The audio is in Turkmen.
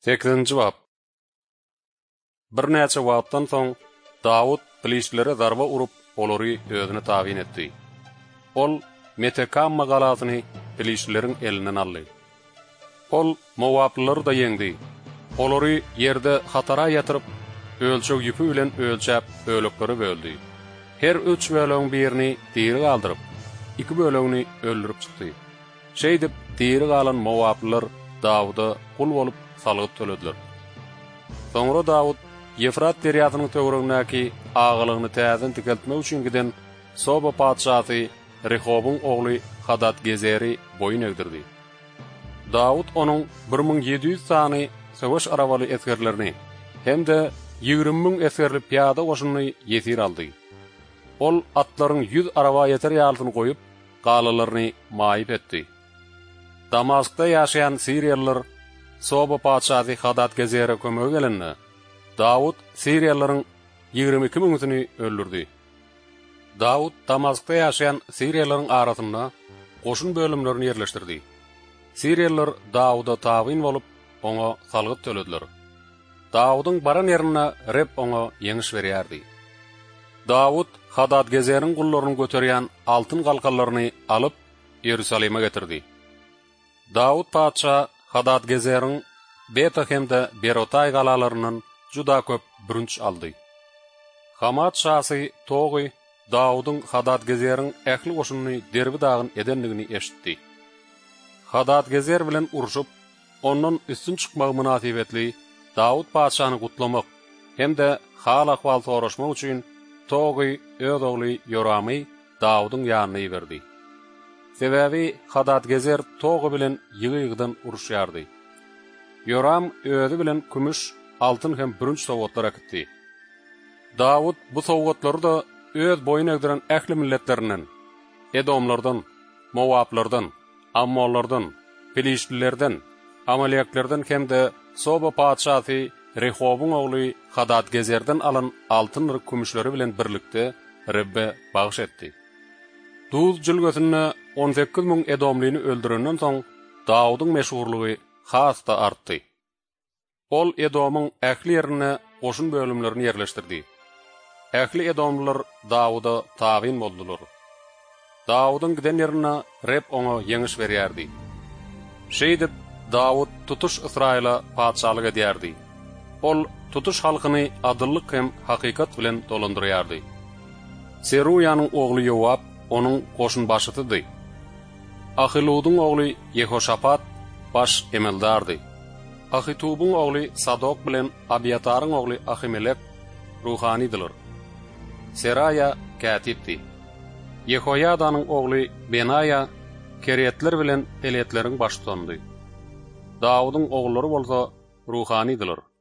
8-nji bab. Bir näçe wagtdan soň Dawud bilişlere zarba urup olary özüne tabin etdi. Ol Metekam magalatyny bilişlerin elinden aldy. Ol Mowablary da yeňdi. Olary ýerde hatara ýatyryp ölçek ýüpü bilen ölçäp ölekleri böldi. Her 3 bölüň birini diri galdyryp, 2 bölüňni öldürüp çykdy. Şeýdip diri galan Mowablylar Dawuda kul bolup salyp tölediler. Soňra Dawud Yefrat deriýatynyň töweregindäki agylygyny täzen tikeltmek üçin giden Soba padşahy Rehobyň ogly Hadad-Gezeri boyun egdirdi. Dawud onuň 1700 sany sowuş arabaly eskerlerini hemde 20.000 eskerli piyada goşunyny ýetir aldy. Ol atlaryň 100 araba ýeter ýalyny goýup galalaryny maýyp etdi. Damaskda ýaşaýan Siriýalylar Soba padşahy Hadad-Gezeri kömege gelende Dawud Siriýalylaryň 22.000-sini öldürdi. Dawud Damaskda ýaşaýan Siriýalylaryň arasyna goşun bölümlerini ýerleşdirdi. Siriýalylar Dawuda tabyn bolup oňa salgyp tölediler. Dawudyň baran ýerine rep oňa ýeňiş berýärdi. Dawud Hadad-Gezeriň gullaryny göterýän altyn galkallaryny alyp Ýerusalime getirdi. Dawud padşa Hadad-Gezeriň Betahemde Berotay galalaryndan juda köp bürünç aldy. Hamat şahsy Togy Dawudyň Hadad-Gezeriň ähli goşunyny derbi dagyn edenligini eşitdi. Hadad-Gezer bilen uruşup, ondan üstün çykmagy münasibetli Dawud padşany gutlamak hemde hal ahwal soraşmak üçin Togy öz ogly Yoramy Dawudyň ýanyna berdi. Sebäbi Hadad-Gezer Togy bilen ýygy-ýygydan uruşýardy. Yoram özü bilen kümüş, altın hem bürünç sowgatlar akitdi. Dawud bu sowgatlary da öz boyun egdiren ähli milletlerinden, Edomlardan, Mowablardan, Ammonlardan, Filistlilerden, Amaleklerden hemde Soba padşahy Rehobyň ogly Hadad-Gezerden alan altın kümüşleri bilen birlikde Rebbe bagş etdi. Duz jülgesine 18.000 Edomlyny öldürenden soň Dawudyň meşhurlugy hasda artdy. Ol Edomyň ähli ýerine goşun bölümlerini ýerleşdirdi. Ähli Edomlylar Dawuda tabyn boldular. Dawudyň giden ýerine rep oňa ýeňiş berýärdi. Şeýdip Dawud tutuş Israila padşalyk edýärdi. Ol tutuş halkyny adyllyk hem hakykat bilen dolandyrýardy. Seruýanyň ogly Yowab onuň goşun başydydy. Ahiludyň ogly Yehoşapat baş emeldardy. Ahitubyň ogly Sadok bilen Abiataryň ogly Ahimelek ruhanidylar. Seraya katipdi. Yehoyadanyň ogly Benaya Keretler bilen Eletleriň başlandy. Dawudyň oglary bolsa ruhanidylar.